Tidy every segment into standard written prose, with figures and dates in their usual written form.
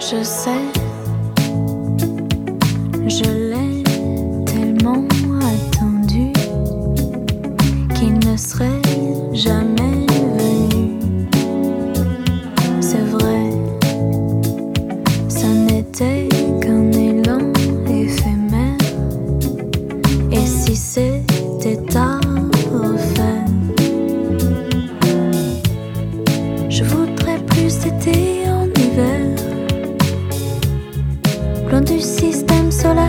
Je sais, je l'ai tellement attendu qu'il ne serait jamais venu. C'est vrai, ça n'était qu'un élan éphémère. Et si c'était à refaire, je voudrais plus d'été en hiver, loin du système solaire.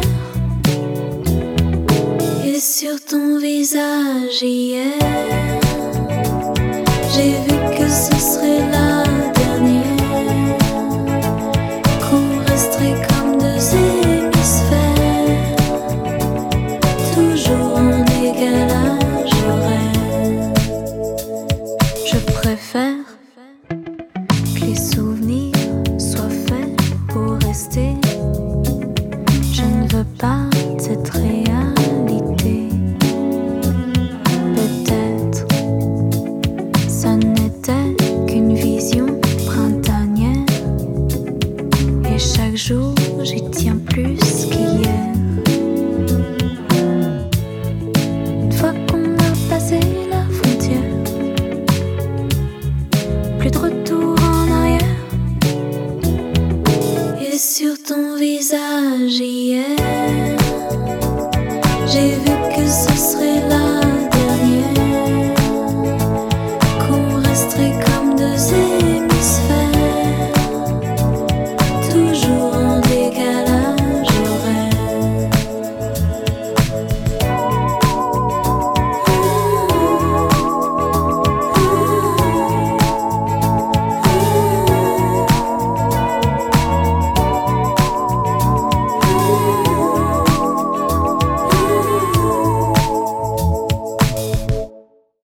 Et sur ton visage hier, j'ai vu que ce serait la dernière, qu'on resterait comme deux hémisphères, toujours en décalage horaire. Je préfère que les souvenirs soient faits pour rester. Je ne veux pas cette réalité. Peut-être ça n'était qu'une vision printanière, et chaque jour j'y tiens plus qu'hier. Une fois qu'on a passé la frontière, plus de retour en arrière. Et sur ton visage